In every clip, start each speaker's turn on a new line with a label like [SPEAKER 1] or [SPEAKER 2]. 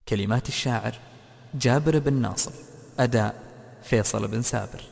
[SPEAKER 1] كلمات الشاعر جابر بن ناصر، أداء فيصل بن سابر.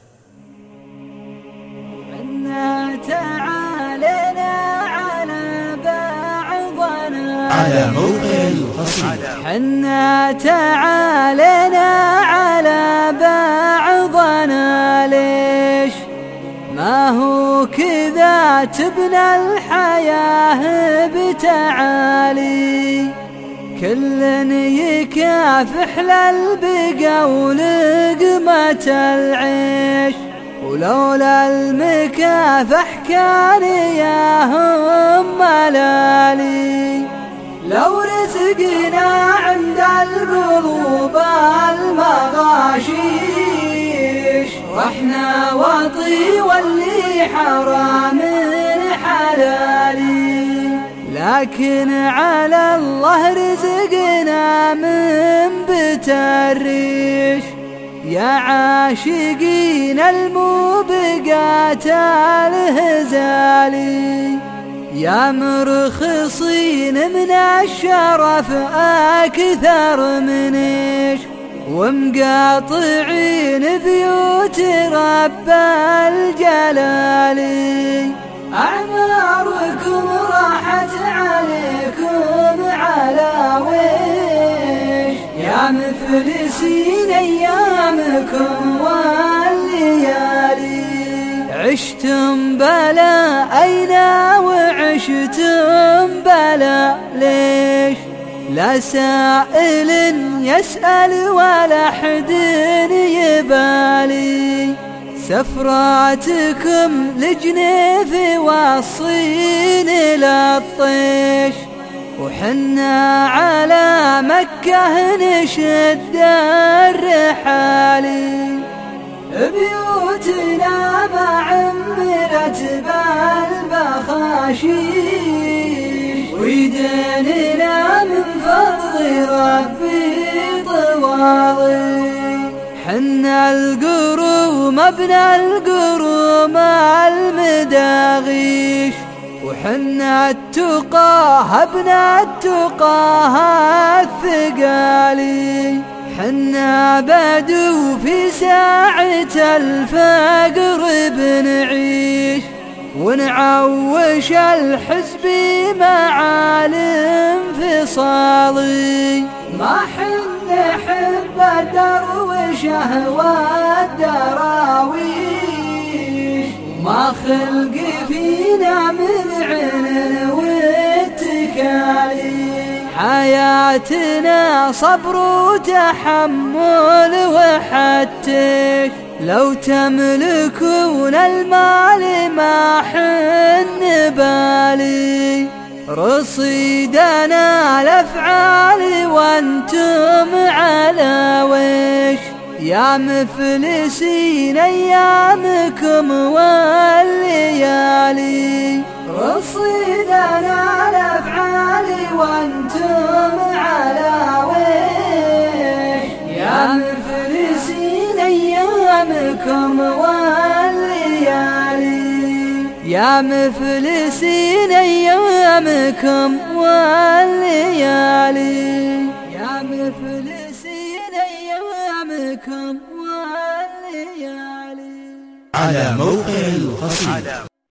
[SPEAKER 2] حنا تعالينا على بعضنا
[SPEAKER 3] على موقع القصيدة.
[SPEAKER 2] حنا تعالينا على بعضنا، ليش ما هو كذا تبنى الحياة بتعالي؟ كل يكافح للبقا ولقمة العيش، ولولا المكافح كان ياهم ملالي. لو رزقنا عند القلوب المغاشيش، واحنا وطي واللي حرام حلالي، لكن على الله رزقنا من بتريش. يا عاشقين الموبقات الهزالي، يا مرخصين من الشرف أكثر من إيش، ومقاطعين بيوت رب الجلالي. أعماركم راحت عليكم على ويش، يا مفلسين أيامكم والليالي. عشتم بلا أين وعشتم بلا ليش؟ لا سائل يسأل ولا حد يبالي. سفراتكم لجنيف والصين للطيش، وحنا على مكة نشد الرحالي. بيوتنا ما عمرت بالبخاشيش، ويديننا من فضل ربي طواضي. حنا القروم ابن القروم المداغيش، وحنا التقاه ابن التقاه الثقالي. حنا بدو في ساعة الفقر بنعيش، ونعوش الحزب مع الانفصالي. ما حنا حب الدروشه والدراويش، وما خلق فينا من عين واتكالي. حياتنا صبر وتحمل وحتى لو تملكون المال ما حن بالي. رصيدنا الأفعال وانتم على ويش، يا مفلسين أيامكم والليالي. رصيدنا الأفعال وانتم على ويش، يا مفلسين أيامكم والليالي. يا مفلسين أيامكم والليالي، يا مفلسين أيامكم والليالي.
[SPEAKER 3] على موقع القصيدة.